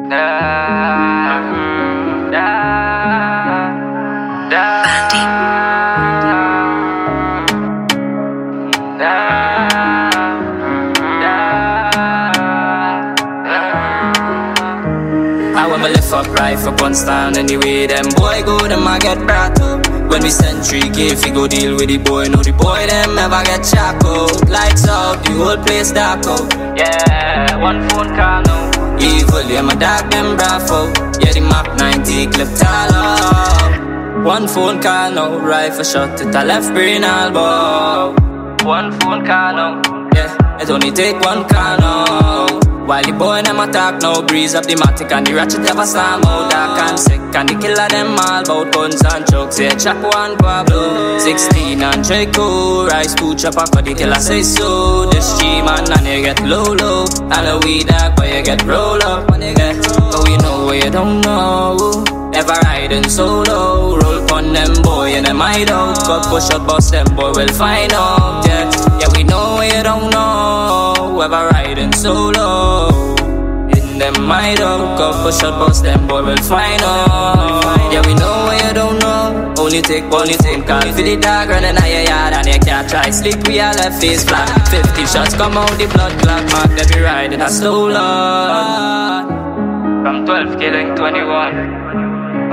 I want me lift up rifle guns down anyway. Them boy go, them I get brought up. When we send 3K, if we go deal with the boy, know the boy them never get charcoal. Lights out, the whole place dark out. Yeah, one phone call now. Evil, yeah, my dog them bravo. Yeah, the Mach 90 clip tall up. One phone call now, rifle shot to the left brain elbow. One phone call now, yeah, it only take one call now. While the boy them attack now, breeze up the matic and the ratchet ever slam out. Dark and sick and the killer them all bout guns and chucks. Yeah, chop one Pablo 16 and Draco. Rice food chopper for the killer say so. This G man and you get low. And the weed dark but you get roll up. Yeah, but we know what you don't know. Ever riding solo. Roll pon them boy and them hide out. Got push up bust them boy will find out. Yeah, we know what you don't know. Ever riding solo. In them hide out. Got push up bust them boy will find out. Yeah, we know what you don't know. Only take call for the dog running out your yard and you can't try sleep. We all left face flat. 50 shots come out the blood clot. Mark that we riding a slow lot. From 12 killing 21.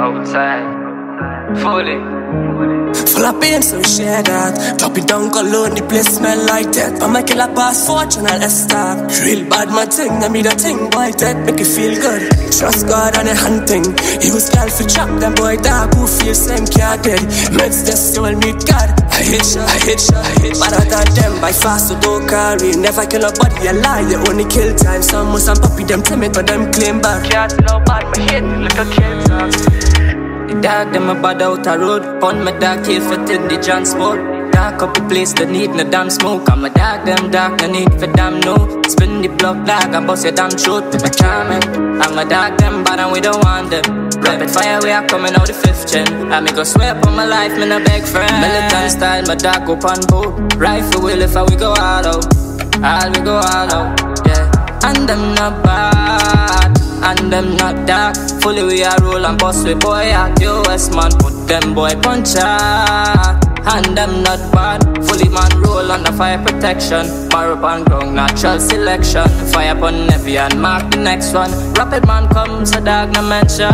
Outside, fully. Full of pain, so we share that. Drop it down, cologne, the place smell like that. But my killer pass fortune, I'll start. Real bad, my thing, I mean the thing, boy, that make you feel good. Trust God and the hunting. Use girl for chop, them boy dog who feel same can't dead. Meds this, you will meet God. I hit shot. Better than them, by fast, so don't carry. Never kill nobody, a lie, you only kill time. Some must and puppy, them timid, but them claim back. Can't see no bad, my hit, like a kill time. The dog them a bad out a road. Pon my dog kill for till the John sport. Dark up the place that need no damn smoke. And my dog them dark no need for damn no. Spin the block dog and bust your damn throat with my charming. And my dog them bad and we don't want them. Rapid fire we are coming out the 5th gen. I make go swear up on my life, me no beg friend. Militant style, my dog go pan boat. Rifle will if we go all out. All we go all out, yeah. And them not bad. And them not dark. Fully we are roll and bust we boy at US man. Put them boy punch out. And them not bad. Fully man roll under fire protection. Marrow on ground, natural selection. Fire upon heavy and mark the next one. Rapid man comes a dog no mention.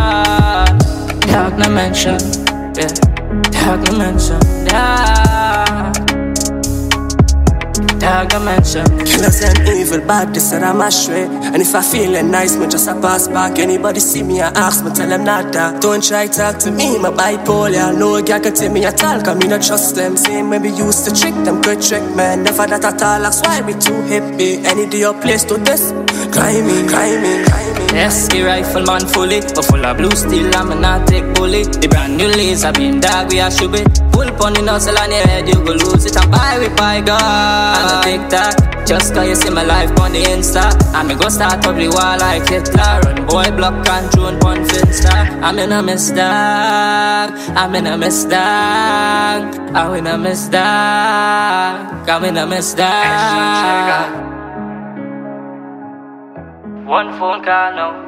Dog no mention, yeah. Dog no mention, yeah. Dog no mention. Killers and evil, bad, this and I'm astray. And if I feeling nice, me just a pass back. Anybody see me and ask me, tell them not that. Don't try talk to me, my bipolar. No girl can tell me a talk, I mean I trust them. Same when we used to trick them, good trick man. Never that at all, that's why we too hippie. Any day your place to this, climbing. Yes, the rifleman fully, but full of blue steel, I'm not take bullet. The brand new laser beam dog, we are shoot it. Pull pon the nozzle on your head, you go lose it. And buy with by God, and a TikTok. Just cause you see my life on the Insta. And me go start public war like Hitler. Run boy block and drone pon Finsta. I'm in a mess dog, I'm in a mess dog, I'm in a mess dog, I'm in a mess dog. One phone call now.